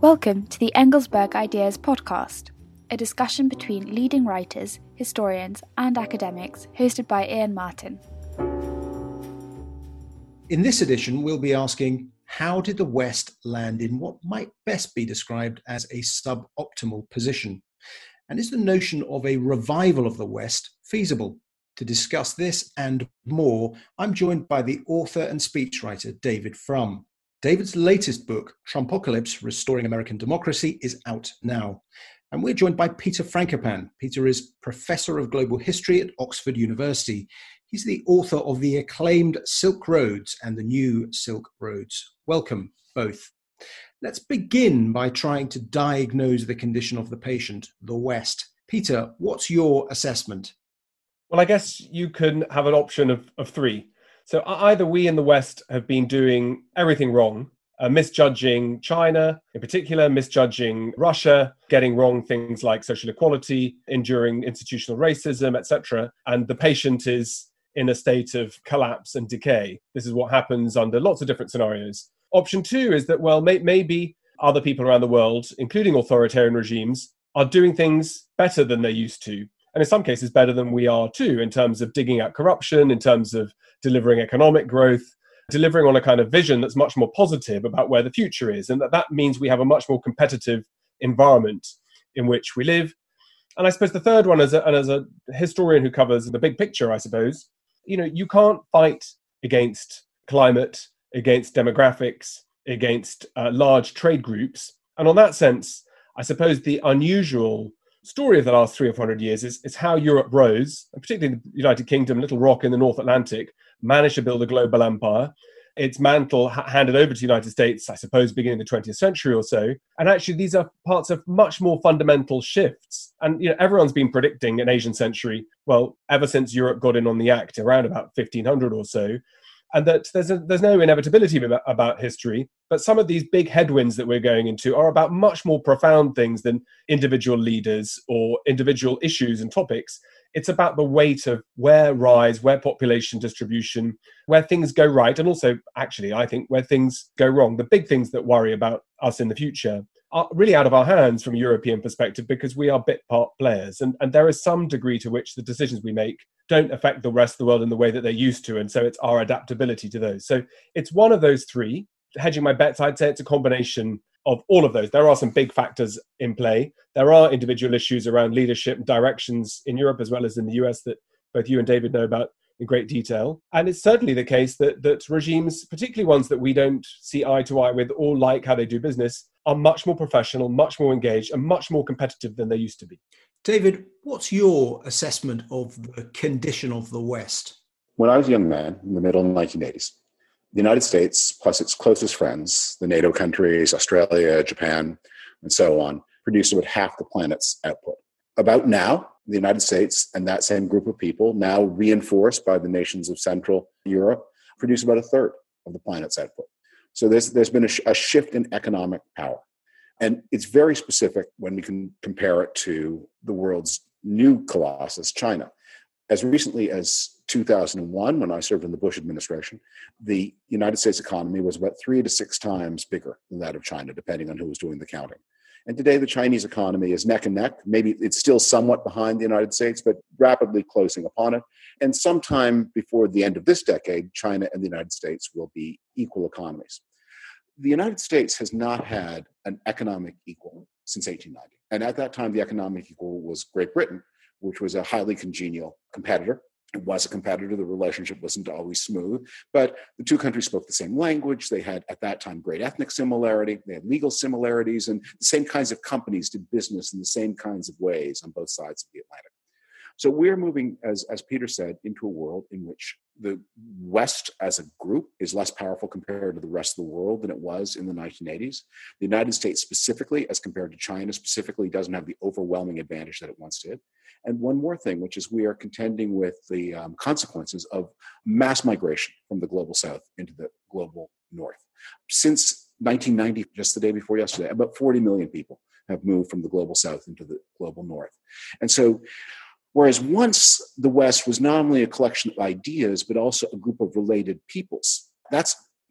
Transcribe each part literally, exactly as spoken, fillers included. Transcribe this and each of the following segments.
Welcome to the Engelsberg Ideas podcast, a discussion between leading writers, historians, and academics, hosted by Ian Martin. In this edition, we'll be asking, how did the West land in what might best be described as a suboptimal position? And is the notion of a revival of the West feasible? To discuss this and more, I'm joined by the author and speechwriter David Frum. David's latest book, Trumpocalypse: Restoring American Democracy, is out now. And we're joined by Peter Frankopan. Peter is Professor of Global History at Oxford University. He's the author of the acclaimed Silk Roads and the New Silk Roads. Welcome, both. Let's begin by trying to diagnose the condition of the patient, the West. Peter, what's your assessment? Well, I guess you can have an option of, of three. So either we in the West have been doing everything wrong, uh, misjudging China in particular, misjudging Russia, getting wrong things like social equality, enduring institutional racism, et cetera. And the patient is in a state of collapse and decay. This is what happens under lots of different scenarios. Option two is that, well, may- maybe other people around the world, including authoritarian regimes, are doing things better than they used to. And in some cases, better than we are too, in terms of digging out corruption, in terms of delivering economic growth, delivering on a kind of vision that's much more positive about where the future is. And that, that means we have a much more competitive environment in which we live. And I suppose the third one, as a, and as a historian who covers the big picture, I suppose, you know, you can't fight against climate, against demographics, against uh, large trade groups. And on that sense, I suppose the unusual story of the last three or four hundred years is, is how Europe rose, and particularly the United Kingdom, Little Rock in the North Atlantic, managed to build a global empire. Its mantle ha- handed over to the United States, I suppose, beginning the twentieth century or so. And actually, these are parts of much more fundamental shifts. And you know, everyone's been predicting an Asian century, well, ever since Europe got in on the act around about fifteen hundred or so. And that there's a, there's no inevitability about, about history, but some of these big headwinds that we're going into are about much more profound things than individual leaders or individual issues and topics. It's about the weight of where rise, where population distribution, where things go right, and also, actually, I think, where things go wrong. The big things that worry about us in the future are really out of our hands from a European perspective, because we are bit part players. And, and there is some degree to which the decisions we make don't affect the rest of the world in the way that they used to. And so it's our adaptability to those. So it's one of those three. Hedging my bets, I'd say it's a combination of all of those. There are some big factors in play. There are individual issues around leadership and directions in Europe as well as in the U S that both you and David know about in great detail. And it's certainly the case that that regimes, particularly ones that we don't see eye to eye with or like how they do business, are much more professional, much more engaged, and much more competitive than they used to be. David, what's your assessment of the condition of the West? When I was a young man in the middle nineteen eighties, the United States, plus its closest friends, the NATO countries, Australia, Japan, and so on, produced about half the planet's output. About now, the United States and that same group of people, now reinforced by the nations of Central Europe, produce about a third of the planet's output. So there's there's been a, sh- a shift in economic power. And it's very specific when we can compare it to the world's new colossus, China. As recently as two thousand one, when I served in the Bush administration, the United States economy was about three to six times bigger than that of China, depending on who was doing the counting. And today, the Chinese economy is neck and neck. Maybe it's still somewhat behind the United States, but rapidly closing upon it. And sometime before the end of this decade, China and the United States will be equal economies. The United States has not had an economic equal since eighteen ninety. And at that time, the economic equal was Great Britain, which was a highly congenial competitor. It was a competitor. The relationship wasn't always smooth, but the two countries spoke the same language. They had, at that time, great ethnic similarity. They had legal similarities, and the same kinds of companies did business in the same kinds of ways on both sides of the Atlantic. So we're moving, as, as Peter said, into a world in which the West as a group is less powerful compared to the rest of the world than it was in the nineteen eighties. The United States specifically, as compared to China specifically, doesn't have the overwhelming advantage that it once did. And one more thing, which is we are contending with the um, consequences of mass migration from the global south into the global north. Since nineteen ninety, just the day before yesterday, about forty million people have moved from the global south into the global north. And so, whereas once the West was not only a collection of ideas, but also a group of related peoples, that's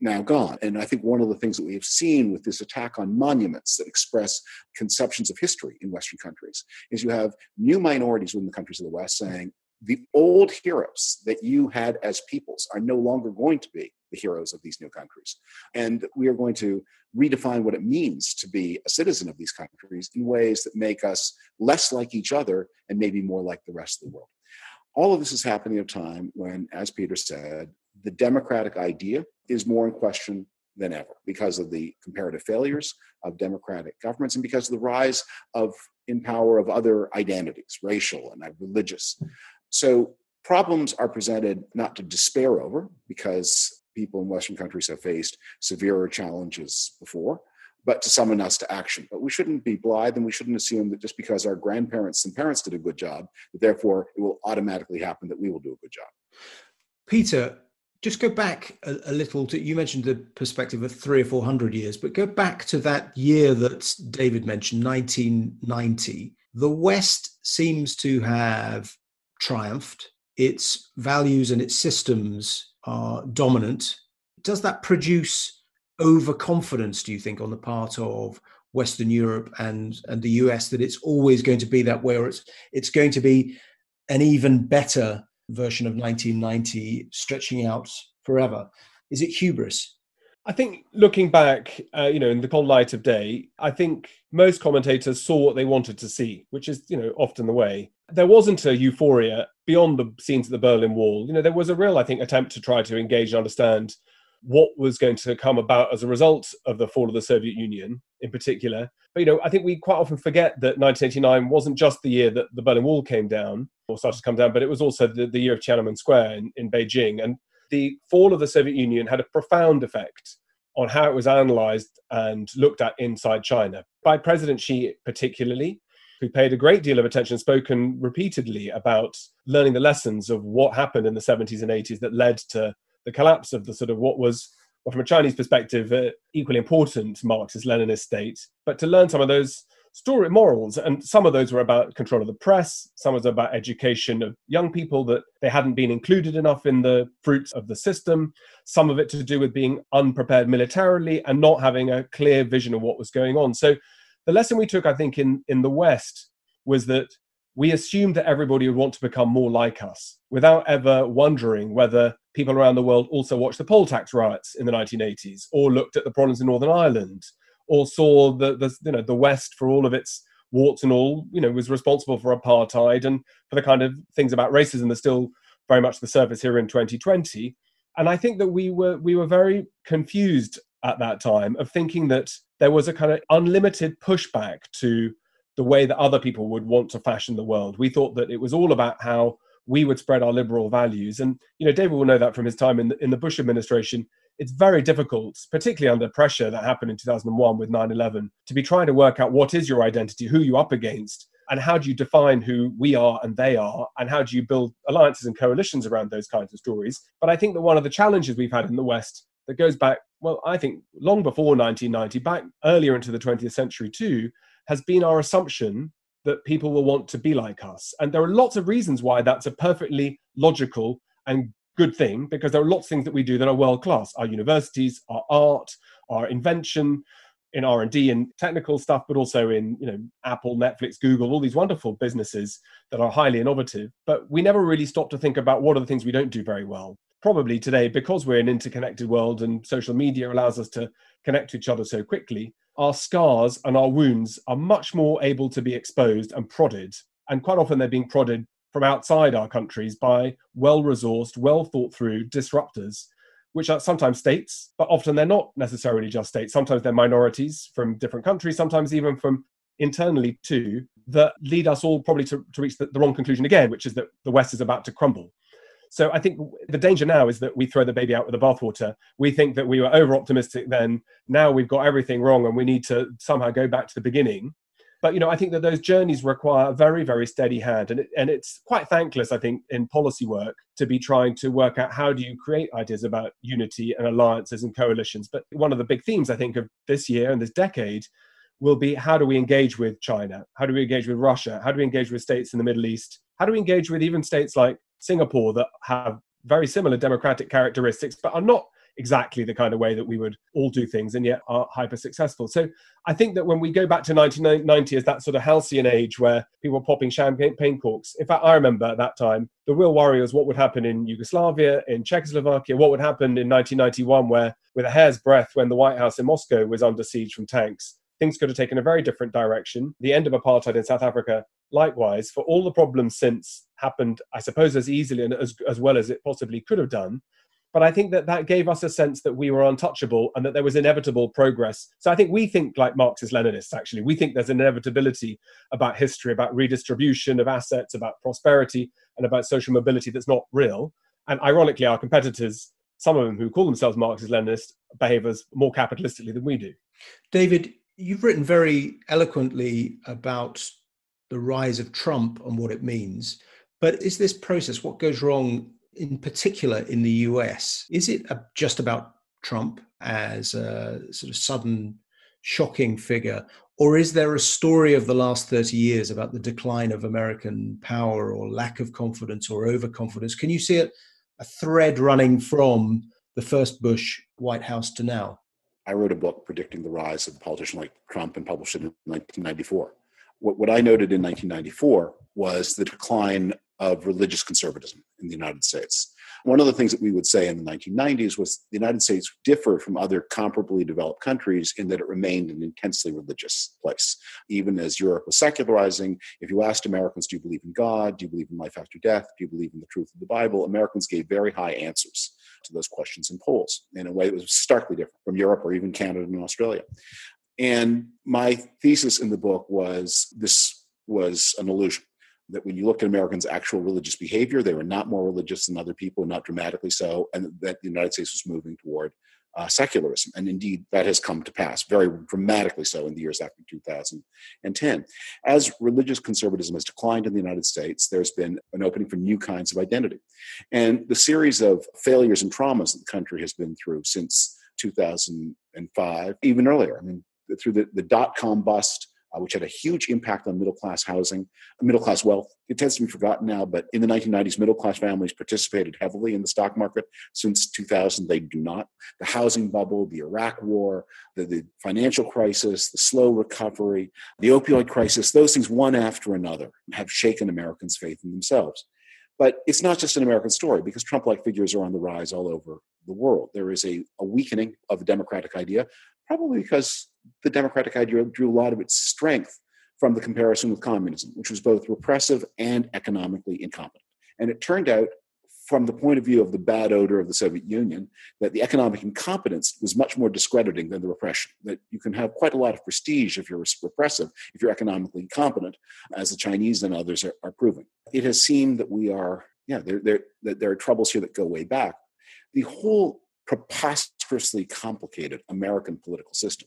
now gone. And I think one of the things that we have seen with this attack on monuments that express conceptions of history in Western countries is you have new minorities within the countries of the West saying, the old heroes that you had as peoples are no longer going to be the heroes of these new countries. And we are going to redefine what it means to be a citizen of these countries in ways that make us less like each other and maybe more like the rest of the world. All of this is happening at a time when, as Peter said, the democratic idea is more in question than ever because of the comparative failures of democratic governments and because of the rise of in power of other identities, racial and religious. So problems are presented not to despair over, because people in Western countries have faced severer challenges before, but to summon us to action. But we shouldn't be blithe, and we shouldn't assume that just because our grandparents and parents did a good job, that therefore it will automatically happen that we will do a good job. Peter, just go back a, a little to, you mentioned the perspective of three or four hundred years, but go back to that year that David mentioned, nineteen ninety. The West seems to have triumphed. Its values and its systems are dominant. Does that produce overconfidence, do you think, on the part of Western Europe and, and the U S that it's always going to be that way, or it's it's going to be an even better version of nineteen ninety stretching out forever? Is it hubris? I think looking back, uh, you know, in the cold light of day, I think most commentators saw what they wanted to see, which is, you know, often the way. There wasn't a euphoria beyond the scenes of the Berlin Wall. You know, there was a real, I think, attempt to try to engage and understand what was going to come about as a result of the fall of the Soviet Union in particular. But, you know, I think we quite often forget that nineteen eighty-nine wasn't just the year that the Berlin Wall came down or started to come down, but it was also the, the year of Tiananmen Square in, in Beijing. And the fall of the Soviet Union had a profound effect on how it was analysed and looked at inside China by President Xi particularly, who paid a great deal of attention, spoken repeatedly about learning the lessons of what happened in the seventies and eighties that led to the collapse of the sort of what was, well, from a Chinese perspective, uh, equally important Marxist-Leninist state, but to learn some of those story morals. And some of those were about control of the press, some was about education of young people, that they hadn't been included enough in the fruits of the system, some of it to do with being unprepared militarily and not having a clear vision of what was going on. So the lesson we took, I think, in, in the West was that we assumed that everybody would want to become more like us without ever wondering whether people around the world also watched the poll tax riots in the nineteen eighties or looked at the problems in Northern Ireland or saw the, the you know the West, for all of its warts and all, you know, was responsible for apartheid and for the kind of things about racism that still very much the surface here in twenty twenty. And I think that we were we were very confused at that time of thinking that there was a kind of unlimited pushback to the way that other people would want to fashion the world. We thought that it was all about how we would spread our liberal values. And, you know, David will know that from his time in the, in the Bush administration. It's very difficult, particularly under pressure that happened in two thousand one with nine eleven, to be trying to work out what is your identity, who you're up against, and how do you define who we are and they are, and how do you build alliances and coalitions around those kinds of stories. But I think that one of the challenges we've had in the West that goes back, well, I think long before nineteen ninety, back earlier into the twentieth century too, has been our assumption that people will want to be like us. And there are lots of reasons why that's a perfectly logical and good thing, because there are lots of things that we do that are world-class. Our universities, our art, our invention, in R and D and technical stuff, but also in, you know, Apple, Netflix, Google, all these wonderful businesses that are highly innovative. But we never really stop to think about what are the things we don't do very well. Probably today, because we're an interconnected world and social media allows us to connect to each other so quickly, our scars and our wounds are much more able to be exposed and prodded. And quite often they're being prodded from outside our countries by well-resourced, well-thought-through disruptors, which are sometimes states, but often they're not necessarily just states. Sometimes they're minorities from different countries, sometimes even from internally too, that lead us all probably to, to reach the, the wrong conclusion again, which is that the West is about to crumble. So I think the danger now is that we throw the baby out with the bathwater. We think that we were over-optimistic then. Now we've got everything wrong and we need to somehow go back to the beginning. But, you know, I think that those journeys require a very, very steady hand. And, it, and it's quite thankless, I think, in policy work to be trying to work out how do you create ideas about unity and alliances and coalitions. But one of the big themes, I think, of this year and this decade will be how do we engage with China? How do we engage with Russia? How do we engage with states in the Middle East? How do we engage with even states like Singapore that have very similar democratic characteristics, but are not exactly the kind of way that we would all do things, and yet are hyper successful. So I think that when we go back to nineteen ninety as that sort of halcyon age where people were popping champagne corks, in fact, I remember at that time, the real worry was what would happen in Yugoslavia, in Czechoslovakia, what would happen in nineteen ninety-one, where with a hair's breadth, when the White House in Moscow was under siege from tanks, things could have taken a very different direction. The end of apartheid in South Africa, likewise, for all the problems since happened, I suppose, as easily and as, as well as it possibly could have done. But I think that that gave us a sense that we were untouchable and that there was inevitable progress. So I think we think like Marxist-Leninists, actually. We think there's an inevitability about history, about redistribution of assets, about prosperity, and about social mobility that's not real. And ironically, our competitors, some of them who call themselves Marxist-Leninists, behave as more capitalistically than we do. David, you've written very eloquently about the rise of Trump and what it means. But is this process, what goes wrong in particular in the U S, is it just about Trump as a sort of sudden, shocking figure? Or is there a story of the last thirty years about the decline of American power or lack of confidence or overconfidence? Can you see it, a thread running from the first Bush White House to now? I wrote a book predicting the rise of a politician like Trump and published it in nineteen ninety-four. What, what I noted in nineteen ninety-four was the decline of religious conservatism in the United States. One of the things that we would say in the nineteen nineties was the United States differed from other comparably developed countries in that it remained an intensely religious place. Even as Europe was secularizing, if you asked Americans, do you believe in God? Do you believe in life after death? Do you believe in the truth of the Bible? Americans gave very high answers to those questions in polls in a way that was starkly different from Europe or even Canada and Australia. And my thesis in the book was this was an illusion, that when you look at Americans' actual religious behavior, they were not more religious than other people, not dramatically so, and that the United States was moving toward uh, secularism. And indeed, that has come to pass, very dramatically so in the years after two thousand ten. As religious conservatism has declined in the United States, there's been an opening for new kinds of identity. And the series of failures and traumas that the country has been through since two thousand five, even earlier, I mean, through the, the dot-com bust, Uh, which had a huge impact on middle-class housing, middle-class wealth. It tends to be forgotten now, but in the nineteen nineties, middle-class families participated heavily in the stock market. Since two thousand, they do not. The housing bubble, the Iraq war, the, the financial crisis, the slow recovery, the opioid crisis, those things one after another have shaken Americans' faith in themselves. But it's not just an American story, because Trump-like figures are on the rise all over the world. There is a, a weakening of the democratic idea, probably because the democratic idea drew a lot of its strength from the comparison with communism, which was both repressive and economically incompetent. And it turned out, from the point of view of the bad odor of the Soviet Union, that the economic incompetence was much more discrediting than the repression, that you can have quite a lot of prestige if you're repressive, if you're economically incompetent, as the Chinese and others are, are proving. It has seemed that we are, yeah, there, there, that there are troubles here that go way back. The whole preposterously complicated American political system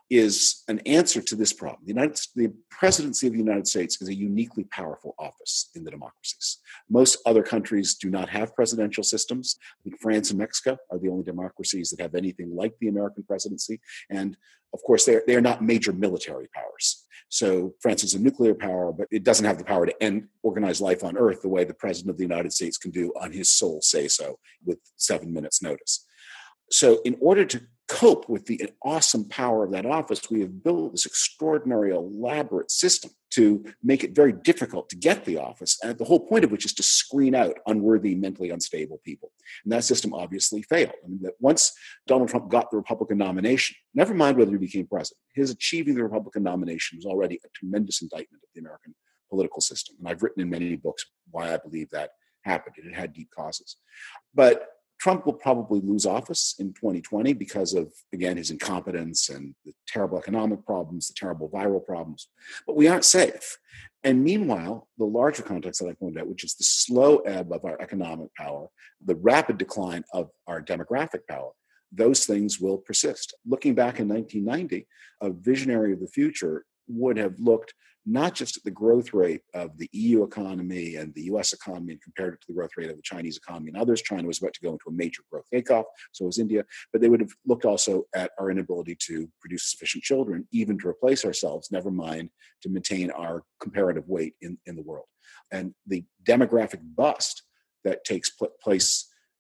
is an answer to this problem. The, United, the presidency of the United States is a uniquely powerful office in the democracies. Most other countries do not have presidential systems. I think France and Mexico are the only democracies that have anything like the American presidency. And of course, they're, they're not major military powers. So France is a nuclear power, but it doesn't have the power to end organized life on Earth the way the president of the United States can do on his sole say-so with seven minutes notice. So in order to cope with the awesome power of that office, we have built this extraordinary, elaborate system to make it very difficult to get the office, and the whole point of which is to screen out unworthy, mentally unstable people. And that system obviously failed. I mean, that once Donald Trump got the Republican nomination, never mind whether he became president, his achieving the Republican nomination was already a tremendous indictment of the American political system. And I've written in many books why I believe that happened. It had deep causes. But Trump will probably lose office in twenty twenty because of, again, his incompetence and the terrible economic problems, the terrible viral problems. But we aren't safe. And meanwhile, the larger context that I pointed out, which is the slow ebb of our economic power, the rapid decline of our demographic power, those things will persist. Looking back in nineteen ninety, a visionary of the future would have looked not just at the growth rate of the E U economy and the U S economy and compared it to the growth rate of the Chinese economy and others. China was about to go into a major growth takeoff, so was India. But they would have looked also at our inability to produce sufficient children, even to replace ourselves, never mind to maintain our comparative weight in, in the world. And the demographic bust that takes pl- place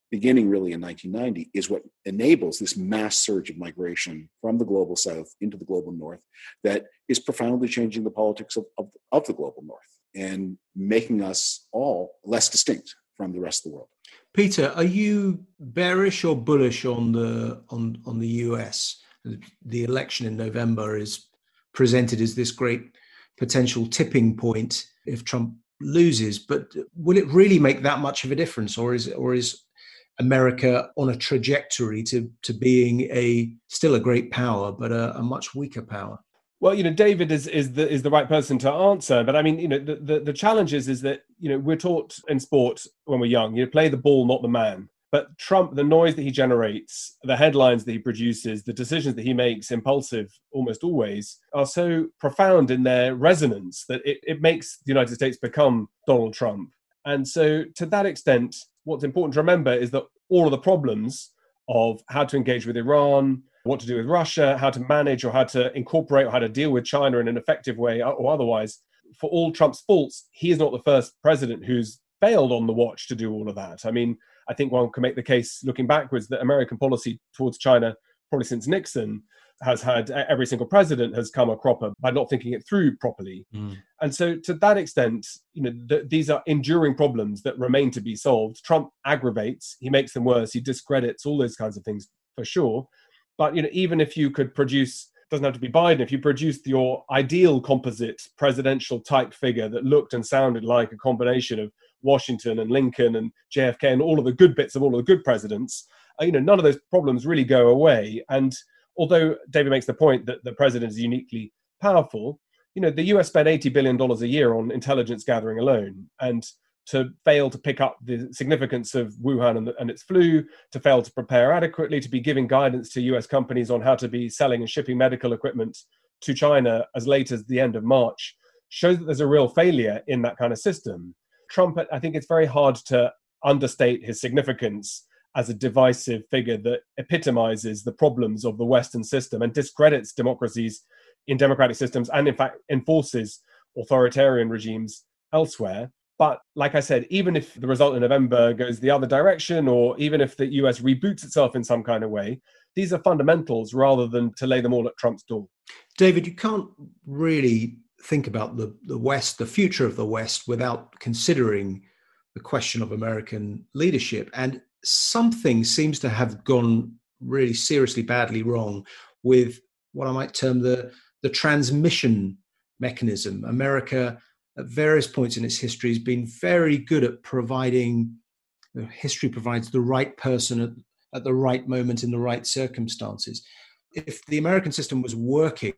beginning really in nineteen ninety, is what enables this mass surge of migration from the global south into the global north that is profoundly changing the politics of, of, of the global north and making us all less distinct from the rest of the world. Peter, are you bearish or bullish on the on, on the U S? The election in November is presented as this great potential tipping point if Trump loses, but will it really make that much of a difference, or is or is America on a trajectory to to being a still a great power, but a, a much weaker power? Well, you know, David is is the is the right person to answer. But I mean, you know, the, the, the challenge is, is that, you know, we're taught in sport when we're young, you know, play the ball, not the man. But Trump, the noise that he generates, the headlines that he produces, the decisions that he makes, impulsive almost always, are so profound in their resonance that it, it makes the United States become Donald Trump. And so to that extent, what's important to remember is that all of the problems of how to engage with Iran, what to do with Russia, how to manage or how to incorporate or how to deal with China in an effective way or otherwise, for all Trump's faults, he is not the first president who's failed on the watch to do all of that. I mean, I think one can make the case looking backwards that American policy towards China, probably since Nixon, has had every single president has come a cropper by not thinking it through properly. Mm. And so to that extent, you know, th- these are enduring problems that remain to be solved. Trump aggravates, he makes them worse, he discredits all those kinds of things for sure. But, you know, even if you could produce, doesn't have to be Biden, if you produced your ideal composite presidential type figure that looked and sounded like a combination of Washington and Lincoln and J F K and all of the good bits of all of the good presidents, uh, you know, none of those problems really go away. And although David makes the point that the president is uniquely powerful, you know, the U S spent eighty billion dollars a year on intelligence gathering alone. And to fail to pick up the significance of Wuhan and, the, and its flu, to fail to prepare adequately, to be giving guidance to U S companies on how to be selling and shipping medical equipment to China as late as the end of March, shows that there's a real failure in that kind of system. Trump, I think it's very hard to understate his significance as a divisive figure that epitomizes the problems of the Western system and discredits democracies in democratic systems and, in fact, enforces authoritarian regimes elsewhere. But like I said, even if the result in November goes the other direction, or even if the U S reboots itself in some kind of way, these are fundamentals rather than to lay them all at Trump's door. David, you can't really think about the, the West, the future of the West, without considering the question of American leadership. And something seems to have gone really seriously badly wrong with what I might term the, the transmission mechanism. America, at various points in its history, has been very good at providing, you know, history provides the right person at, at the right moment in the right circumstances. If the American system was working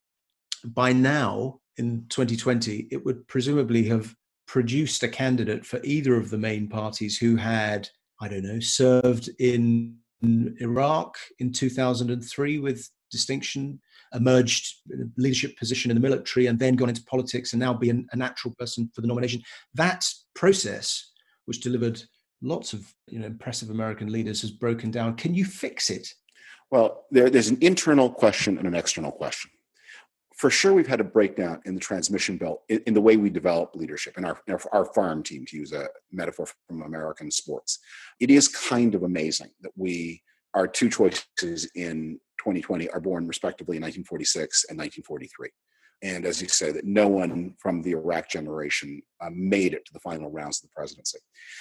by now, in twenty twenty, it would presumably have produced a candidate for either of the main parties who had, I don't know, served in Iraq in two thousand three with distinction, emerged in a leadership position in the military, and then gone into politics and now be an, a natural person for the nomination. That process, which delivered lots of, you know, impressive American leaders, has broken down. Can you fix it? Well, there, there's an internal question and an external question. For sure, we've had a breakdown in the transmission belt in, in the way we develop leadership in our, in our, our farm team, to use a metaphor from American sports. It is kind of amazing that we, our two choices in twenty twenty are born respectively in nineteen forty-six and nineteen forty-three. And as you say, that no one from the Iraq generation uh, made it to the final rounds of the presidency.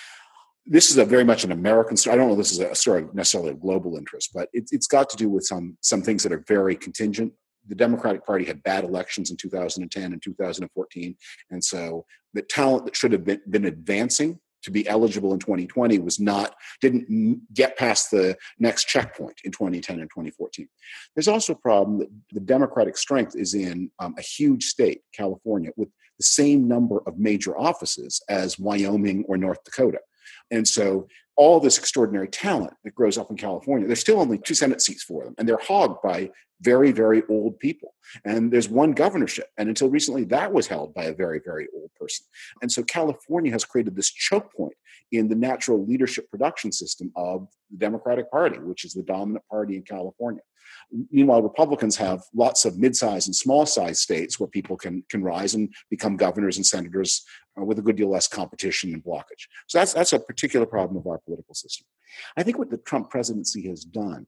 This is a very much an American story. I don't know if this is a story of necessarily of global interest, but it, it's got to do with some some things that are very contingent. The Democratic Party had bad elections in two thousand ten and two thousand fourteen. And so the talent that should have been, been advancing to be eligible in twenty twenty was not, didn't get past the next checkpoint in twenty ten and twenty fourteen. There's also a problem that the Democratic strength is in um, a huge state, California, with the same number of major offices as Wyoming or North Dakota. And so all this extraordinary talent that grows up in California, there's still only two Senate seats for them, and they're hogged by very, very old people. And there's one governorship, and until recently, that was held by a very, very old person. And so California has created this choke point in the natural leadership production system of the Democratic Party, which is the dominant party in California. Meanwhile, Republicans have lots of mid-sized and small-sized states where people can can rise and become governors and senators uh, with a good deal less competition and blockage. So that's that's a particular problem of our political system. I think what the Trump presidency has done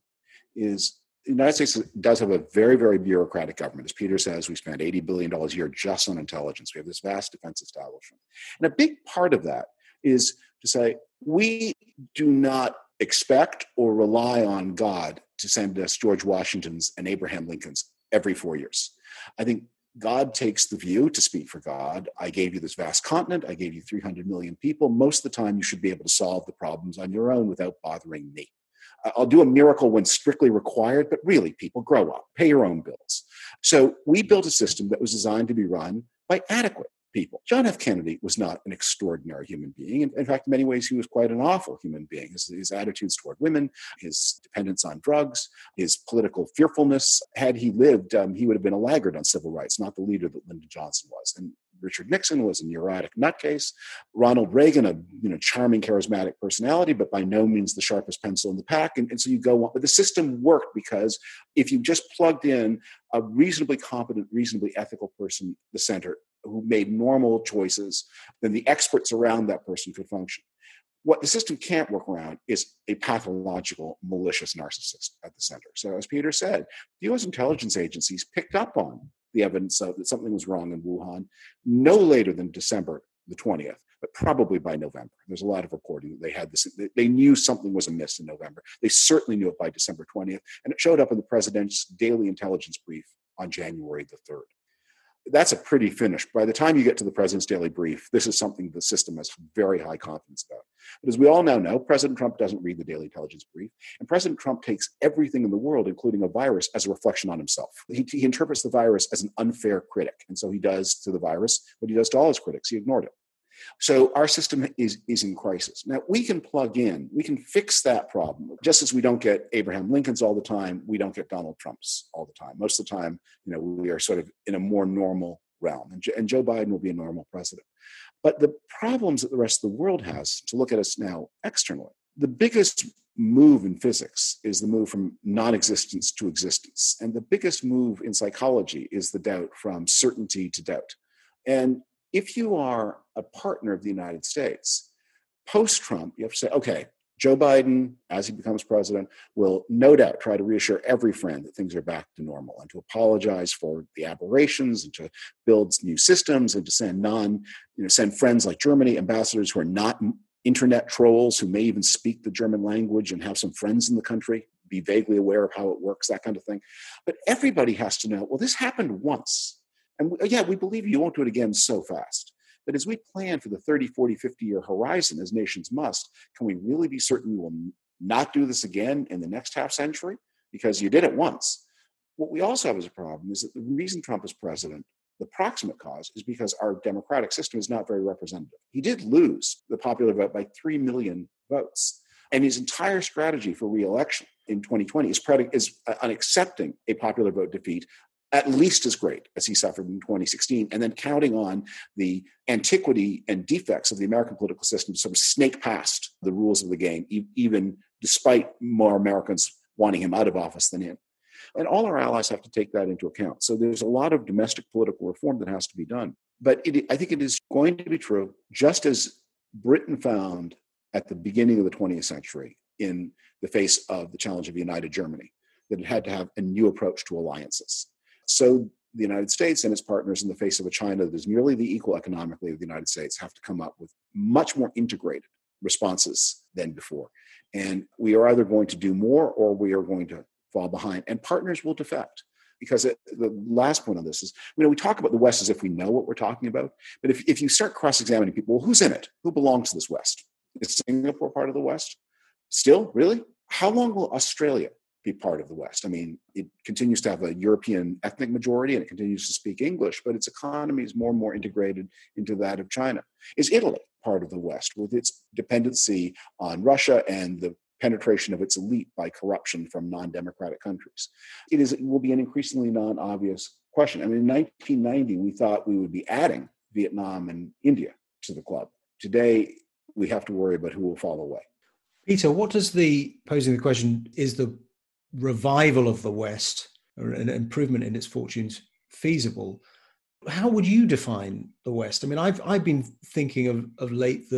is the United States does have a very, very bureaucratic government. As Peter says, we spend eighty billion dollars a year just on intelligence. We have this vast defense establishment. And a big part of that is to say, we do not expect or rely on God to send us George Washingtons and Abraham Lincolns every four years. I think God takes the view, to speak for God, I gave you this vast continent, I gave you three hundred million people. Most of the time, you should be able to solve the problems on your own without bothering me. I'll do a miracle when strictly required, but really, people, grow up, pay your own bills. So we built a system that was designed to be run by adequate people. John F. Kennedy was not an extraordinary human being. In, in fact, in many ways, he was quite an awful human being. His, his attitudes toward women, his dependence on drugs, his political fearfulness. Had he lived, um, he would have been a laggard on civil rights, not the leader that Lyndon Johnson was. And Richard Nixon was a neurotic nutcase. Ronald Reagan, a you know charming, charismatic personality, but by no means the sharpest pencil in the pack. And, and so you go on. But the system worked because if you just plugged in a reasonably competent, reasonably ethical person at the center who made normal choices, then the experts around that person could function. What the system can't work around is a pathological, malicious narcissist at the center. So as Peter said, the U S intelligence agencies picked up on the evidence of that something was wrong in Wuhan no later than December the twentieth, but probably by November. There's a lot of reporting that they had this. They knew something was amiss in November. They certainly knew it by December twentieth, and it showed up in the president's daily intelligence brief on January the third. That's a pretty finish. By the time you get to the president's daily brief, this is something the system has very high confidence about. But as we all now know, President Trump doesn't read the daily intelligence brief, and President Trump takes everything in the world, including a virus, as a reflection on himself. He, he interprets the virus as an unfair critic, and so he does to the virus what he does to all his critics. He ignored it. So our system is, is in crisis. Now, we can plug in, we can fix that problem. Just as we don't get Abraham Lincoln's all the time, we don't get Donald Trump's all the time. Most of the time, you know, we are sort of in a more normal realm. And, and Joe Biden will be a normal president. But the problems that the rest of the world has, to look at us now externally, the biggest move in physics is the move from non-existence to existence. And the biggest move in psychology is the doubt from certainty to doubt. And if you are a partner of the United States, post-Trump, you have to say, okay, Joe Biden, as he becomes president, will no doubt try to reassure every friend that things are back to normal and to apologize for the aberrations and to build new systems and to send non, you know, send friends like Germany, ambassadors who are not internet trolls, who may even speak the German language and have some friends in the country, be vaguely aware of how it works, that kind of thing. But everybody has to know, well, this happened once. And we, yeah, we believe you won't do it again so fast. But as we plan for the thirty, forty, fifty-year horizon, as nations must, can we really be certain we will not do this again in the next half century? Because you did it once. What we also have as a problem is that the reason Trump is president, the proximate cause, is because our democratic system is not very representative. He did lose the popular vote by three million votes. And his entire strategy for re-election in twenty twenty is, predic- is on accepting a popular vote defeat at least as great as he suffered in twenty sixteen, and then counting on the antiquity and defects of the American political system to sort of snake past the rules of the game, e- even despite more Americans wanting him out of office than in. And all our allies have to take that into account. So there's a lot of domestic political reform that has to be done. But it, I think it is going to be true, just as Britain found at the beginning of the twentieth century in the face of the challenge of united Germany, that it had to have a new approach to alliances. So the United States and its partners in the face of a China that is nearly the equal economically of the United States have to come up with much more integrated responses than before. And we are either going to do more or we are going to fall behind. And partners will defect. Because it, the last point on this is, you know, we talk about the West as if we know what we're talking about. But if, if you start cross-examining people, well, who's in it? Who belongs to this West? Is Singapore part of the West? Still, really? How long will Australia be part of the West? I mean, it continues to have a European ethnic majority and it continues to speak English, but its economy is more and more integrated into that of China. Is Italy part of the West with its dependency on Russia and the penetration of its elite by corruption from non-democratic countries? It is. It will be an increasingly non-obvious question. I mean, in nineteen ninety, we thought we would be adding Vietnam and India to the club. Today, we have to worry about who will fall away. Peter, what does the, posing the question, is the revival of the West or an improvement in its fortunes feasible? How would you define the West? I mean, I've I've been thinking of, of late that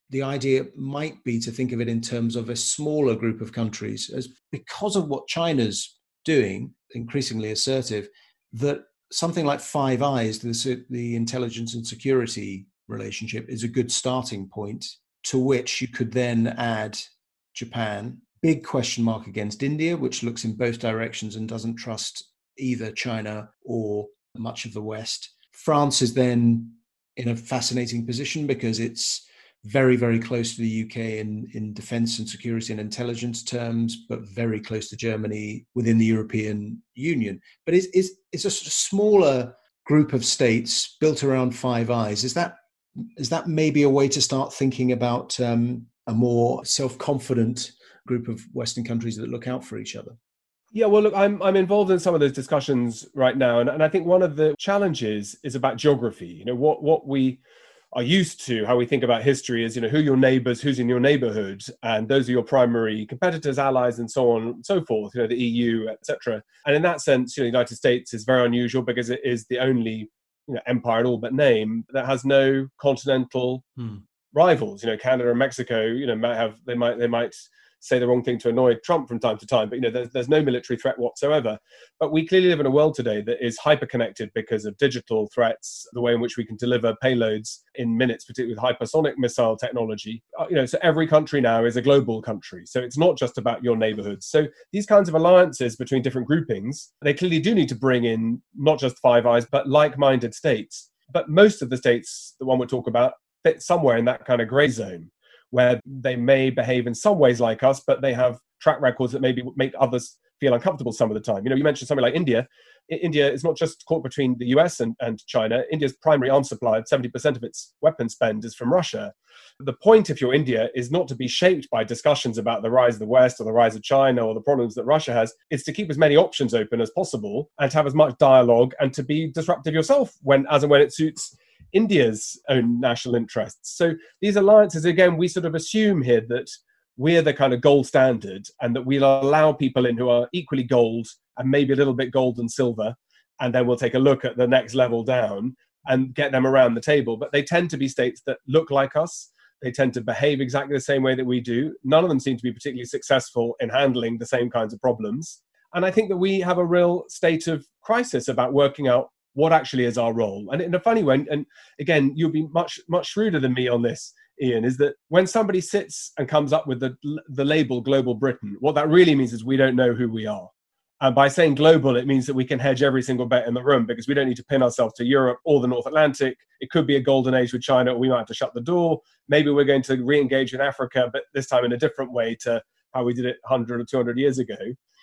the idea might be to think of it in terms of a smaller group of countries, as because of what China's doing, increasingly assertive, that something like Five Eyes, the, the intelligence and security relationship, is a good starting point to which you could then add Japan. Big question mark against India, which looks in both directions and doesn't trust either China or much of the West. France is then in a fascinating position because it's very, very close to the U K in, in defense and security and intelligence terms, but very close to Germany within the European Union. But it's, it's, it's a sort of smaller group of states built around Five Eyes. Is that is that maybe a way to start thinking about um, a more self-confident group of Western countries that look out for each other? Yeah, well, look, I'm I'm involved in some of those discussions right now, and, and I think one of the challenges is about geography. You know, what what we are used to, how we think about history is, you know, who are your neighbors, who's in your neighborhood, and those are your primary competitors, allies, and so on and so forth, you know, the E U, et cetera. And in that sense, you know, the United States is very unusual because it is the only, you know, empire in all but name that has no continental hmm. rivals. You know, Canada and Mexico, you know, might have, they might, they might say the wrong thing to annoy Trump from time to time, but you know, there's, there's no military threat whatsoever. But we clearly live in a world today that is hyper-connected because of digital threats, the way in which we can deliver payloads in minutes, particularly with hypersonic missile technology. Uh, you know, so every country now is a global country. So it's not just about your neighborhoods. So these kinds of alliances between different groupings, they clearly do need to bring in not just Five Eyes, but like-minded states. But most of the states, the one we'll talk about, fit somewhere in that kind of gray zone, where they may behave in some ways like us, but they have track records that maybe make others feel uncomfortable some of the time. You know, you mentioned something like India. I- India is not just caught between the U S and, and China. India's primary arms supply, seventy percent of its weapon spend is from Russia. The point, if you're India, is not to be shaped by discussions about the rise of the West or the rise of China or the problems that Russia has. It's to keep as many options open as possible and to have as much dialogue and to be disruptive yourself when, as and when it suits India's own national interests. So these alliances, again, we sort of assume here that we're the kind of gold standard and that we'll allow people in who are equally gold and maybe a little bit gold and silver, and then we'll take a look at the next level down and get them around the table. But they tend to be states that look like us. They tend to behave exactly the same way that we do. None of them seem to be particularly successful in handling the same kinds of problems. And I think that we have a real state of crisis about working out what actually is our role. And in a funny way, and again, you'll be much, much shrewder than me on this, Ian, is that when somebody sits and comes up with the, the label Global Britain, what that really means is we don't know who we are. And by saying global, it means that we can hedge every single bet in the room because we don't need to pin ourselves to Europe or the North Atlantic. It could be a golden age with China, or we might have to shut the door. Maybe we're going to re-engage with Africa, but this time in a different way to how we did it one hundred or two hundred years ago.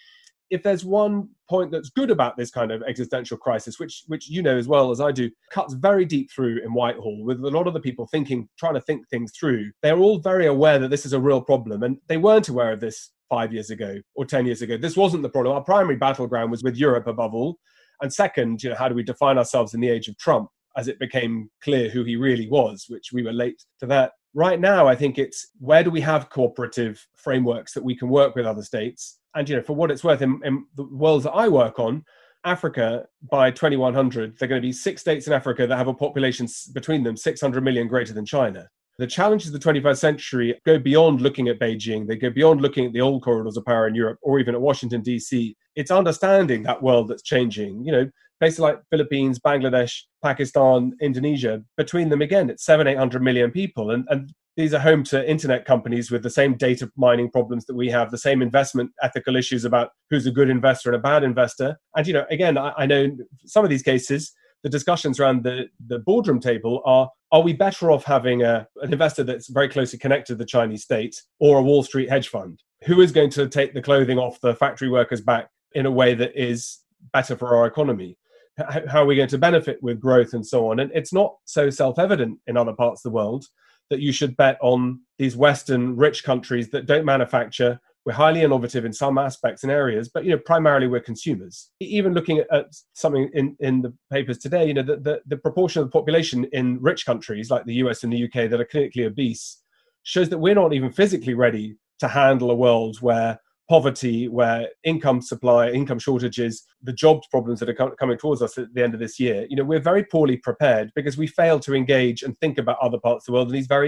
If there's one point that's good about this kind of existential crisis, which which you know as well as I do, cuts very deep through in Whitehall with a lot of the people thinking, trying to think things through. They're all very aware that this is a real problem, and they weren't aware of this five years ago or ten years ago. This wasn't the problem. Our primary battleground was with Europe above all. And second, you know, how do we define ourselves in the age of Trump as it became clear who he really was, which we were late to that. Right now, I think it's where do we have cooperative frameworks that we can work with other states? And, you know, for what it's worth, in, in the worlds that I work on, Africa, by twenty-one hundred, there are going to be six states in Africa that have a population between them six hundred million greater than China. The challenges of the twenty-first century go beyond looking at Beijing. They go beyond looking at the old corridors of power in Europe or even at Washington, D C. It's understanding that world that's changing. You know, places like Philippines, Bangladesh, Pakistan, Indonesia, between them, again, it's seven, eight hundred million people. And, and these are home to internet companies with the same data mining problems that we have, the same investment ethical issues about who's a good investor and a bad investor. And, you know, again, I, I know some of these cases, the discussions around the, the boardroom table are, are we better off having a, an investor that's very closely connected to the Chinese state or a Wall Street hedge fund? Who is going to take the clothing off the factory workers' back in a way that is better for our economy? H- how are we going to benefit with growth and so on? And it's not so self-evident in other parts of the world that you should bet on these Western rich countries that don't manufacture. We're highly innovative in some aspects and areas, but, you know, primarily we're consumers. Even looking at, at something in, in the papers today, you know, the, the, the proportion of the population in rich countries like the U S and the U K that are clinically obese shows that we're not even physically ready to handle a world where poverty, where income supply, income shortages, the jobs problems that are co- coming towards us at the end of this year, you know, we're very poorly prepared because we fail to engage and think about other parts of the world in these very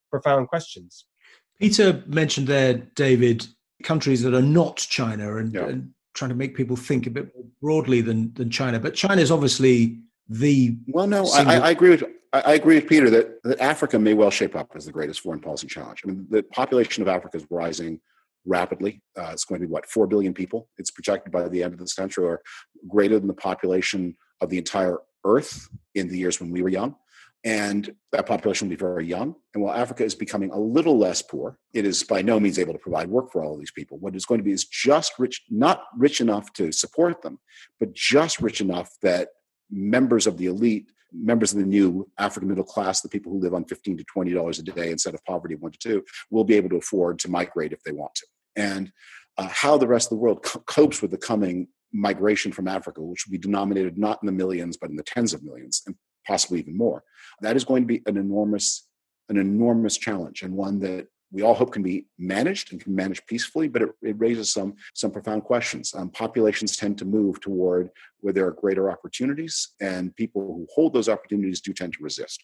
profound questions. Peter mentioned there, David, countries that are not China and, Yeah. and trying to make people think a bit more broadly than, than China. But China is obviously the Well, no, single- I, I agree with I I agree with Peter that, that Africa may well shape up as the greatest foreign policy challenge. I mean, the population of Africa is rising rapidly. Uh, it's going to be, what, four billion people? It's projected by the end of the century, or greater than the population of the entire Earth in the years when we were young. And that population will be very young. And while Africa is becoming a little less poor, it is by no means able to provide work for all of these people. What it's going to be is just rich, not rich enough to support them, but just rich enough that members of the elite, members of the new African middle class, the people who live on fifteen to twenty dollars a day instead of poverty of one to two, will be able to afford to migrate if they want to. And uh, how the rest of the world co- copes with the coming migration from Africa, which will be denominated not in the millions, but in the tens of millions, and possibly even more, that is going to be an enormous, an enormous challenge, and one that we all hope can be managed and can manage peacefully, but it, it raises some, some profound questions. Um, populations tend to move toward where there are greater opportunities, and people who hold those opportunities do tend to resist.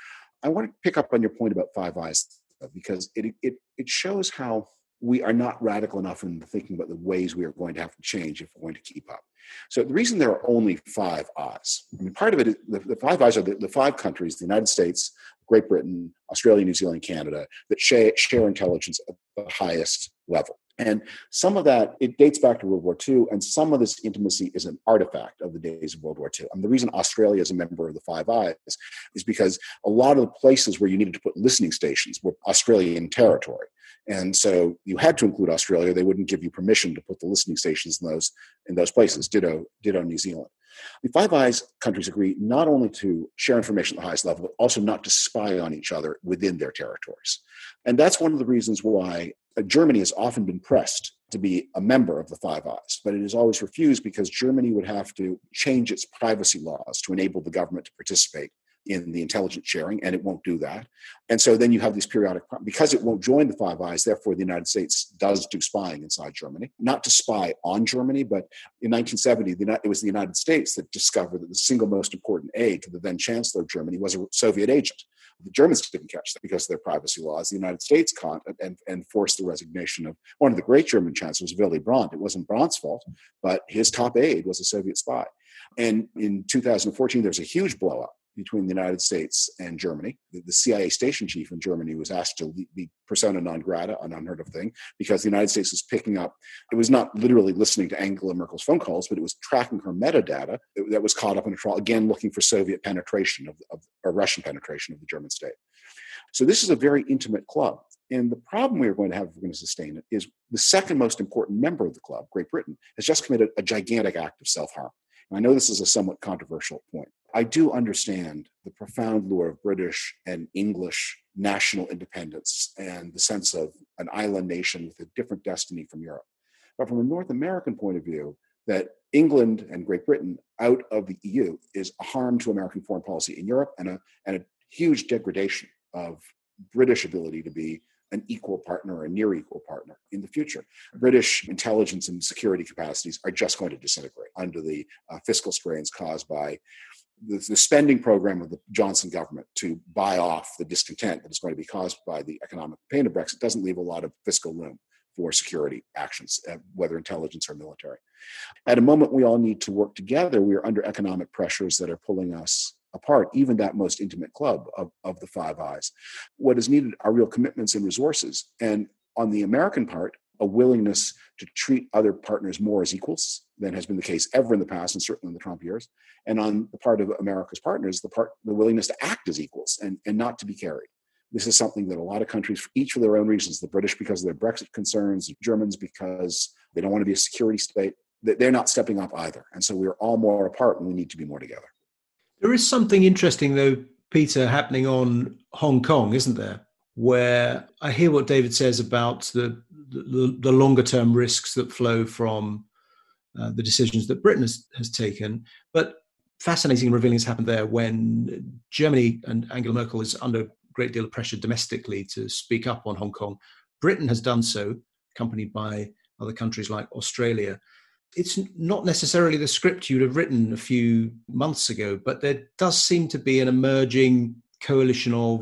I want to pick up on your point about Five Eyes, because it, it, it shows how we are not radical enough in thinking about the ways we are going to have to change if we're going to keep up. So the reason there are only five eyes, I mean, part of it is the, the five eyes are the, the five countries, the United States, Great Britain, Australia, New Zealand, Canada, that share, share intelligence at the highest level. And some of that, it dates back to World War Two, and some of this intimacy is an artifact of the days of World War Two. And the reason Australia is a member of the Five Eyes is because a lot of the places where you needed to put listening stations were Australian territory. And so you had to include Australia. They wouldn't give you permission to put the listening stations in those in those places. Ditto, ditto New Zealand. The Five Eyes countries agree not only to share information at the highest level, but also not to spy on each other within their territories. And that's one of the reasons why Germany has often been pressed to be a member of the Five Eyes, but it is always refused because Germany would have to change its privacy laws to enable the government to participate in the intelligence sharing, and it won't do that. And so then you have these periodic, because it won't join the Five Eyes, therefore the United States does do spying inside Germany, not to spy on Germany, but in nineteen seventy, it was the United States that discovered that the single most important aide to the then Chancellor of Germany was a Soviet agent. The Germans didn't catch that because of their privacy laws. The United States caught and, and forced the resignation of one of the great German chancellors, Willy Brandt. It wasn't Brandt's fault, but his top aide was a Soviet spy. And in two thousand fourteen, there was a huge blow up between the United States and Germany. The, the C I A station chief in Germany was asked to be persona non grata, an unheard of thing, because the United States was picking up, it was not literally listening to Angela Merkel's phone calls, but it was tracking her metadata that was caught up in a trial, again, looking for Soviet penetration of, of or Russian penetration of the German state. So this is a very intimate club. And the problem we are going to have if we're going to sustain it is the second most important member of the club, Great Britain, has just committed a gigantic act of self-harm. And I know this is a somewhat controversial point. I do understand the profound lure of British and English national independence and the sense of an island nation with a different destiny from Europe. But from a North American point of view, that England and Great Britain out of the E U is a harm to American foreign policy in Europe and a, and a huge degradation of British ability to be an equal partner or a near equal partner in the future. British intelligence and security capacities are just going to disintegrate under the uh, fiscal strains caused by the, the spending program of the Johnson government to buy off the discontent that is going to be caused by the economic pain of Brexit. Doesn't leave a lot of fiscal room for security actions, uh, whether intelligence or military. At a moment we all need to work together, we are under economic pressures that are pulling us apart, even that most intimate club of, of the Five Eyes. What is needed are real commitments and resources. And on the American part, a willingness to treat other partners more as equals than has been the case ever in the past, and certainly in the Trump years. And on the part of America's partners, the part, the willingness to act as equals and, and not to be carried. This is something that a lot of countries, each for their own reasons, the British because of their Brexit concerns, the Germans because they don't want to be a security state, they're not stepping up either. And so we're all more apart and we need to be more together. There is something interesting, though, Peter, happening on Hong Kong, isn't there? Where I hear what David says about the the, the longer term risks that flow from uh, the decisions that Britain has, has taken. But fascinating and revealing has happened there when Germany and Angela Merkel is under a great deal of pressure domestically to speak up on Hong Kong. Britain has done so, accompanied by other countries like Australia. It's not necessarily the script you'd have written a few months ago, but there does seem to be an emerging coalition of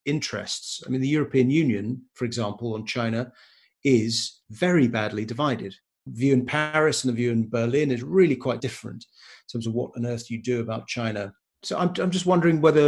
interests. I mean, the European Union, for example, on China is very badly divided. The view in Paris and the view in Berlin is really quite different in terms of what on earth you do about China. So I'm, I'm just wondering whether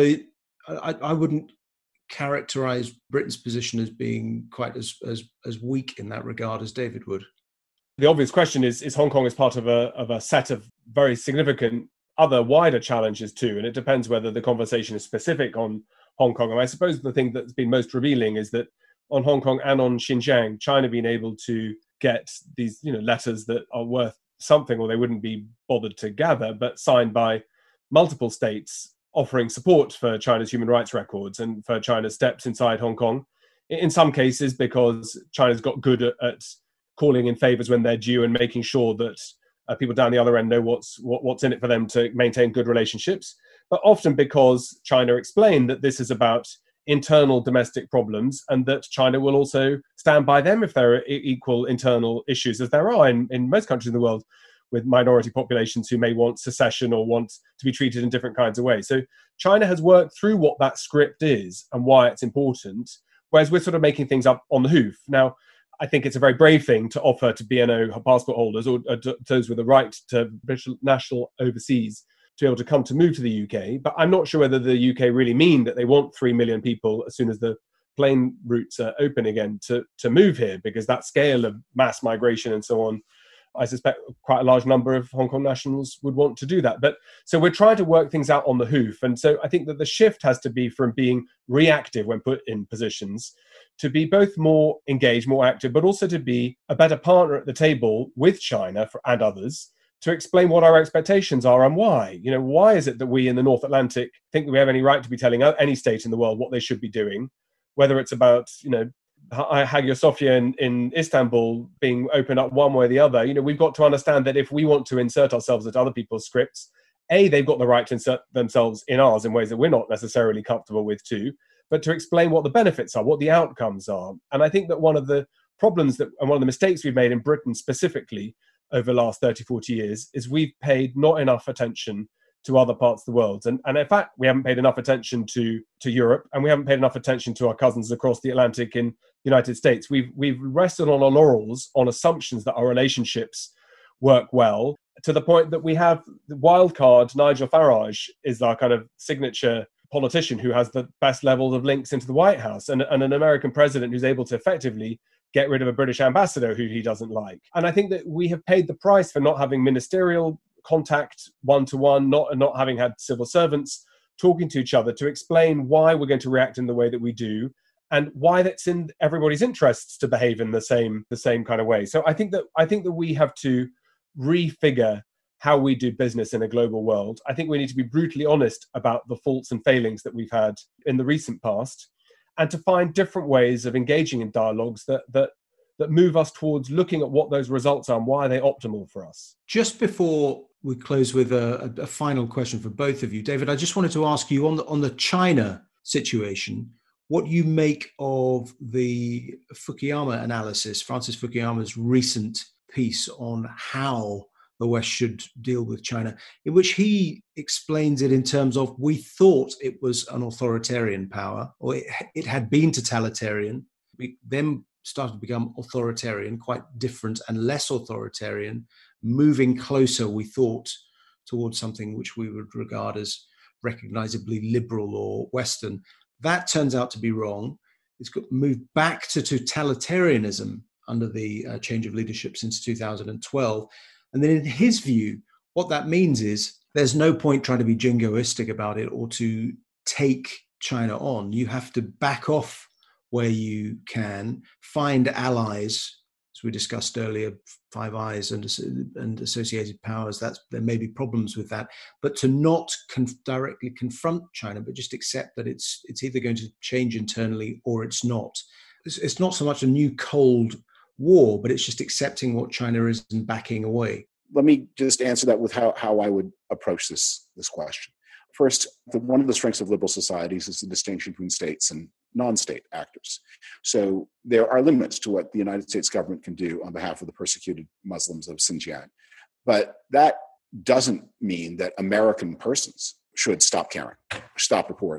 I, I wouldn't characterize Britain's position as being quite as, as, as weak in that regard as David would. The obvious question is, is Hong Kong as part of a, of a set of very significant other wider challenges too? And it depends whether the conversation is specific on Hong Kong. And I suppose the thing that's been most revealing is that on Hong Kong and on Xinjiang, China being able to get these, you know, letters that are worth something, or they wouldn't be bothered to gather, but signed by multiple states offering support for China's human rights records and for China's steps inside Hong Kong. In some cases, because China's got good at, at calling in favors when they're due and making sure that uh, people down the other end know what's what, what's in it for them to maintain good relationships. But often because China explained that this is about internal domestic problems and that China will also stand by them if there are equal internal issues, as there are in, in most countries in the world with minority populations who may want secession or want to be treated in different kinds of ways. So China has worked through what that script is and why it's important, whereas we're sort of making things up on the hoof. Now, I think it's a very brave thing to offer to B N O passport holders or, or to those with the right to British national overseas to be able to come to move to the U K. But I'm not sure whether the U K really mean that they want three million people as soon as the plane routes are open again to, to move here, because that scale of mass migration and so on, I suspect quite a large number of Hong Kong nationals would want to do that. But so we're trying to work things out on the hoof. And so I think that the shift has to be from being reactive when put in positions to be both more engaged, more active, but also to be a better partner at the table with China for, and others to explain what our expectations are and why. You know, why is it that we in the North Atlantic think that we have any right to be telling any state in the world what they should be doing, whether it's about, you know, Hagia Sophia in, in Istanbul being opened up one way or the other. You know, we've got to understand that if we want to insert ourselves into other people's scripts, A, they've got the right to insert themselves in ours in ways that we're not necessarily comfortable with too, but to explain what the benefits are, what the outcomes are. And I think that one of the problems that, and one of the mistakes we've made in Britain specifically over the last thirty, forty years is we've paid not enough attention to other parts of the world. And, and in fact, we haven't paid enough attention to, to Europe, and we haven't paid enough attention to our cousins across the Atlantic in the United States. We've, we've rested on our laurels on assumptions that our relationships work well, to the point that we have the wild card, Nigel Farage is our kind of signature politician who has the best levels of links into the White House, and, and an American president who's able to effectively get rid of a British ambassador who he doesn't like. And I think that we have paid the price for not having ministerial contact one-to-one, not not having had civil servants talking to each other to explain why we're going to react in the way that we do and why that's in everybody's interests to behave in the same the same kind of way. So I think that I think that we have to refigure how we do business in a global world. I think we need to be brutally honest about the faults and failings that we've had in the recent past, and to find different ways of engaging in dialogues that that that move us towards looking at what those results are and why they're optimal for us. Just before we close with a, a final question for both of you, David, I just wanted to ask you on the, on the China situation, what you make of the Fukuyama analysis, Francis Fukuyama's recent piece on how the West should deal with China, in which he explains it in terms of, we thought it was an authoritarian power, or it, it had been totalitarian. We then started to become authoritarian, quite different and less authoritarian, moving closer, we thought, towards something which we would regard as recognizably liberal or Western. That turns out to be wrong. It's got moved back to totalitarianism under the uh, change of leadership since two thousand twelve. And then in his view, what that means is there's no point trying to be jingoistic about it or to take China on. You have to back off where you can, find allies, as we discussed earlier, Five Eyes and, and associated powers. That's, there may be problems with that, but to not conf- directly confront China, but just accept that it's it's either going to change internally or it's not. It's, it's not so much a new Cold War, but it's just accepting what China is and backing away. Let me just answer that with how, how I would approach this, this question. First, the, one of the strengths of liberal societies is the distinction between states and non-state actors. So there are limits to what the United States government can do on behalf of the persecuted Muslims of Xinjiang. But that doesn't mean that American persons should stop caring, stop reporting.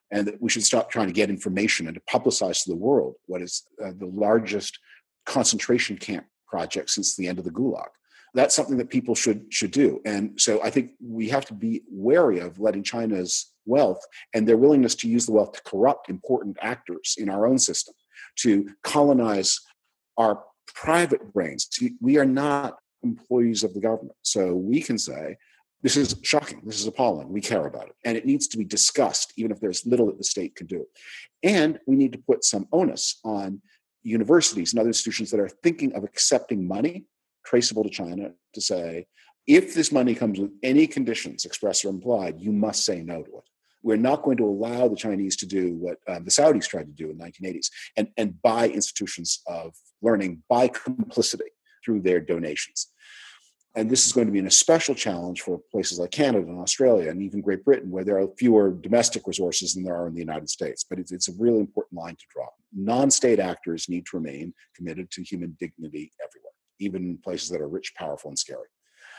and that we should stop trying to get information and to publicize to the world what is uh, the largest concentration camp project since the end of the Gulag. That's something that people should should do. And so I think we have to be wary of letting China's wealth and their willingness to use the wealth to corrupt important actors in our own system, to colonize our private brains. We are not employees of the government. So we can say, this is shocking, this is appalling, we care about it. And it needs to be discussed, even if there's little that the state can do. And we need to put some onus on universities and other institutions that are thinking of accepting money traceable to China to say, if this money comes with any conditions, express or implied, you must say no to it. We're not going to allow the Chinese to do what um, the Saudis tried to do in the nineteen eighties and, and buy institutions of learning by complicity through their donations. And this is going to be an especial challenge for places like Canada and Australia and even Great Britain, where there are fewer domestic resources than there are in the United States. But it's, it's a really important line to draw. Non-state actors need to remain committed to human dignity everywhere, even in places that are rich, powerful, and scary.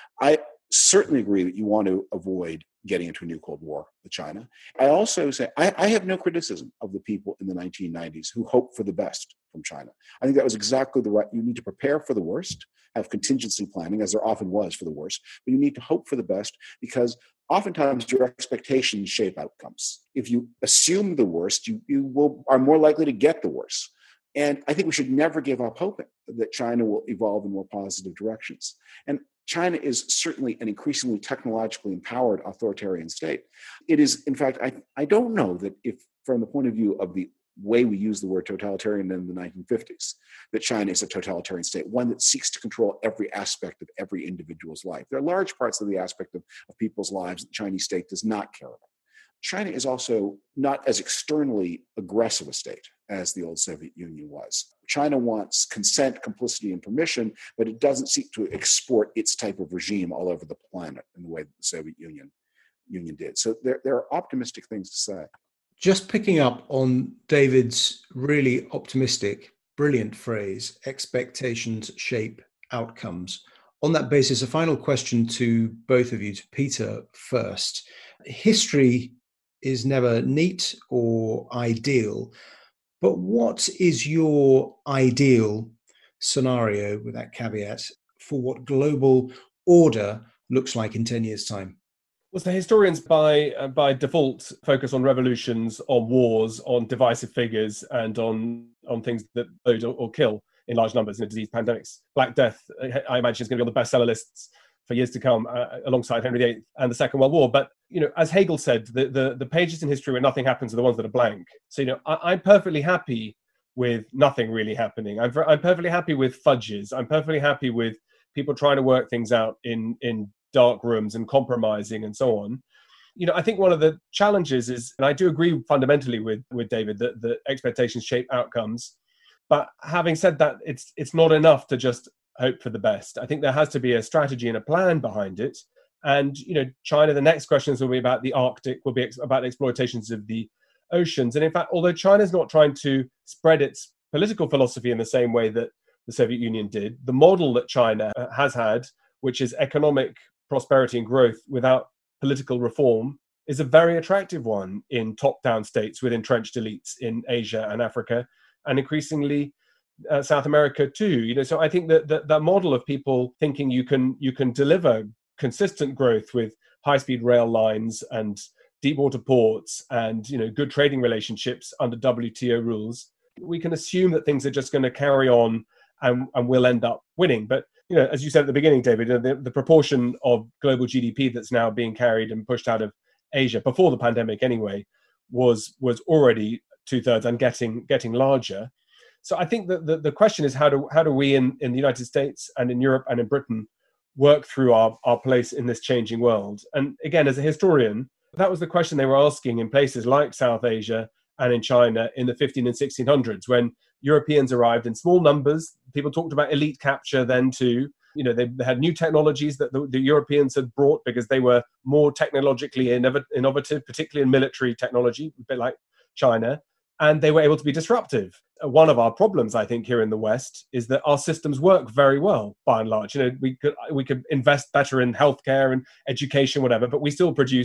I certainly agree that you want to avoid getting into a new Cold War with China. I also say I, I have no criticism of the people in the nineteen nineties who hoped for the best from China. I think that was exactly the right. You need to prepare for the worst, have contingency planning, as there often was for the worst, but you need to hope for the best because oftentimes your expectations shape outcomes. If you assume the worst, you, you will are more likely to get the worst. And I think we should never give up hoping that China will evolve in more positive directions. And China is certainly an increasingly technologically empowered authoritarian state. It is, in fact, I, I don't know that if, from the point of view of the way we use the word totalitarian in the nineteen fifties, that China is a totalitarian state, one that seeks to control every aspect of every individual's life. There are large parts of the aspect of, of people's lives that the Chinese state does not care about. China is also not as externally aggressive a state as the old Soviet Union was. China wants consent, complicity, and permission, but it doesn't seek to export its type of regime all over the planet in the way that the Soviet Union, Union did. So there, there are optimistic things to say. Just picking up on David's really optimistic, brilliant phrase, expectations shape outcomes. On that basis, a final question to both of you, to Peter first. History is never neat or ideal, but what is your ideal scenario, with that caveat, for what global order looks like in ten years' time? Well, so historians by uh, by default focus on revolutions, on wars, on divisive figures, and on on things that load or, or kill in large numbers, in you know, disease, pandemics. Black Death, I imagine, is going to be on the bestseller lists for years to come, uh, alongside Henry the Eighth and the Second World War. But you know, as Hegel said, the, the the pages in history where nothing happens are the ones that are blank. So you know, I, I'm perfectly happy with nothing really happening. I'm I'm perfectly happy with fudges. I'm perfectly happy with people trying to work things out in in dark rooms and compromising and so on. You know, I think one of the challenges is, and I do agree fundamentally with with David, that the expectations shape outcomes. But having said that, it's it's not enough to just hope for the best. I think there has to be a strategy and a plan behind it. And, you know, China, the next questions will be about the Arctic, will be ex- about exploitations of the oceans. And in fact, although China's not trying to spread its political philosophy in the same way that the Soviet Union did, the model that China has had, which is economic prosperity and growth without political reform, is a very attractive one in top-down states with entrenched elites in Asia and Africa, and increasingly uh, South America too. You know, so I think that that, that model of people thinking you can you can deliver consistent growth with high-speed rail lines and deep water ports and, you know, good trading relationships under W T O rules, we can assume that things are just going to carry on and, and we'll end up winning. But, you know, as you said at the beginning, David, the, the proportion of global G D P that's now being carried and pushed out of Asia, before the pandemic anyway, was was already two-thirds and getting getting larger. So I think that the, the question is how do how do we in, in the United States and in Europe and in Britain work through our, our place in this changing world? And again, as a historian, that was the question they were asking in places like South Asia and in China in the fifteen and sixteen hundreds, when Europeans arrived in small numbers. People talked about elite capture then too. You know, they, they had new technologies that the, the Europeans had brought because they were more technologically innov- innovative, particularly in military technology, a bit like China, and they were able to be disruptive. One of our problems, I think, here in the West is that our systems work very well, by and large. You know, we could we could invest better in healthcare and education, whatever, but we still produce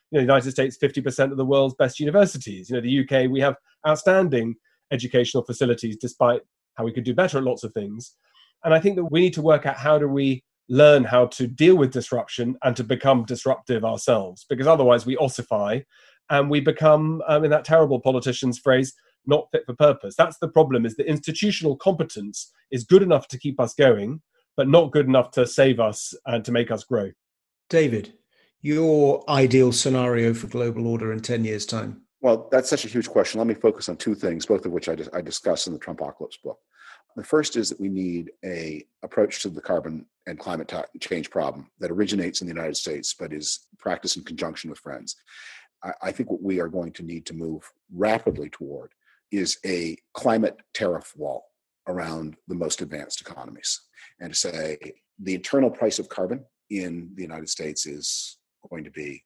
You know, the United States, fifty percent of the world's best universities. You know, the U K, we have outstanding educational facilities, despite how we could do better at lots of things. And I think that we need to work out how do we learn how to deal with disruption and to become disruptive ourselves, because otherwise we ossify and we become, um, in that terrible politician's phrase, not fit for purpose. That's the problem, is that institutional competence is good enough to keep us going, but not good enough to save us and to make us grow. David, your ideal scenario for global order in ten years' time? Well, that's such a huge question. Let me focus on two things, both of which I, I discuss in the Trumpocalypse book. The first is that we need a approach to the carbon and climate change problem that originates in the United States, but is practiced in conjunction with friends. I, I think what we are going to need to move rapidly toward is a climate tariff wall around the most advanced economies, and to say the internal price of carbon in the United States is going to be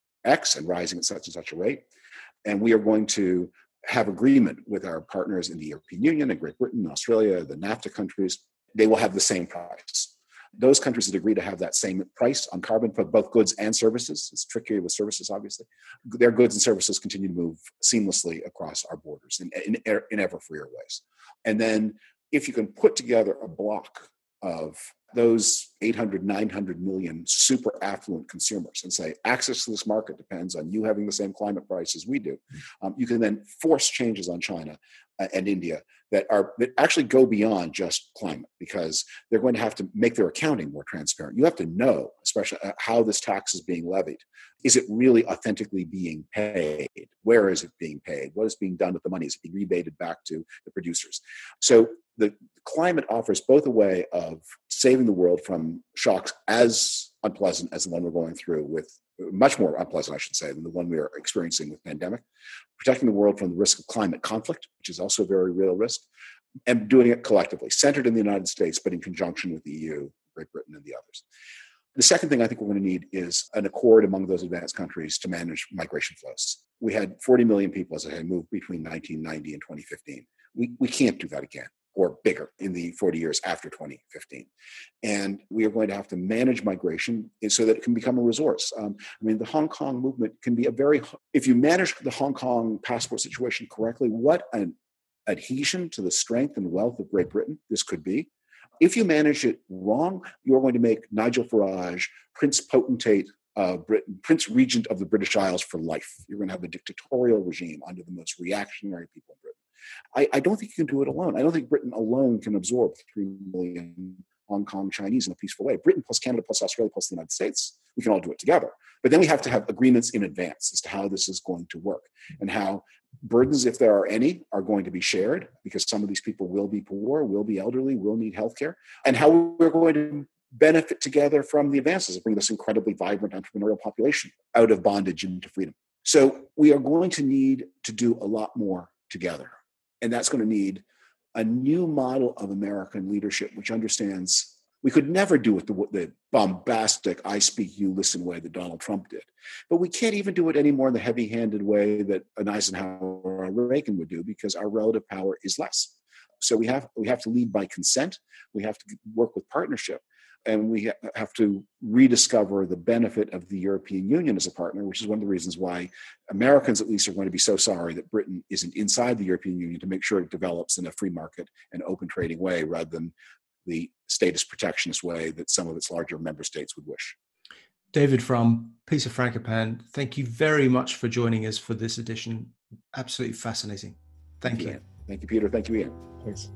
X and rising at such and such a rate. And we are going to have agreement with our partners in the European Union and Great Britain, Australia, the NAFTA countries. They will have the same price. Those countries that agree to have that same price on carbon for both goods and services, it's trickier with services, obviously, their goods and services continue to move seamlessly across our borders in, in, in ever freer ways. And then if you can put together a block of those eight hundred, nine hundred million super affluent consumers and say, access to this market depends on you having the same climate price as we do. Um, you can then force changes on China uh, and India that are that actually go beyond just climate, because they're going to have to make their accounting more transparent. You have to know, especially uh, how this tax is being levied. Is it really authentically being paid? Where is it being paid? What is being done with the money? Is it being rebated back to the producers? So the climate offers both a way of saving the world from shocks as unpleasant as the one we're going through with, much more unpleasant, I should say, than the one we are experiencing with pandemic, protecting the world from the risk of climate conflict, which is also a very real risk, and doing it collectively, centered in the United States, but in conjunction with the E U, Great Britain, and the others. The second thing I think we're going to need is an accord among those advanced countries to manage migration flows. We had forty million people, as I had moved between nineteen ninety and twenty fifteen. We, we can't do that again, or bigger in the forty years after twenty fifteen. And we are going to have to manage migration so that it can become a resource. Um, I mean, the Hong Kong movement can be a very, if you manage the Hong Kong passport situation correctly, what an adhesion to the strength and wealth of Great Britain this could be. If you manage it wrong, you're going to make Nigel Farage Prince Potentate of Britain, Prince Regent of the British Isles for life. You're going to have a dictatorial regime under the most reactionary people in Britain. I, I don't think you can do it alone. I don't think Britain alone can absorb three million Hong Kong Chinese in a peaceful way. Britain plus Canada plus Australia plus the United States, we can all do it together. But then we have to have agreements in advance as to how this is going to work and how burdens, if there are any, are going to be shared, because some of these people will be poor, will be elderly, will need healthcare, and how we're going to benefit together from the advances that bring this incredibly vibrant entrepreneurial population out of bondage into freedom. So we are going to need to do a lot more together. And that's going to need a new model of American leadership, which understands we could never do it the, the bombastic, I speak, you listen way that Donald Trump did. But we can't even do it anymore in the heavy-handed way that an Eisenhower or a Reagan would do, because our relative power is less. So we have, we have to lead by consent. We have to work with partnership. And we have to rediscover the benefit of the European Union as a partner, which is one of the reasons why Americans, at least, are going to be so sorry that Britain isn't inside the European Union, to make sure it develops in a free market and open trading way rather than the status protectionist way that some of its larger member states would wish. David from Peace of Frankopan, thank you very much for joining us for this edition. Absolutely fascinating. Thank, thank you. you. Thank you, Peter. Thank you, Ian. Thanks.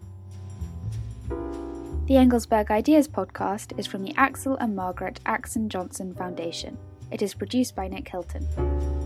The Engelsberg Ideas podcast is from the Axel and Margaret Axon Johnson Foundation. It is produced by Nick Hilton.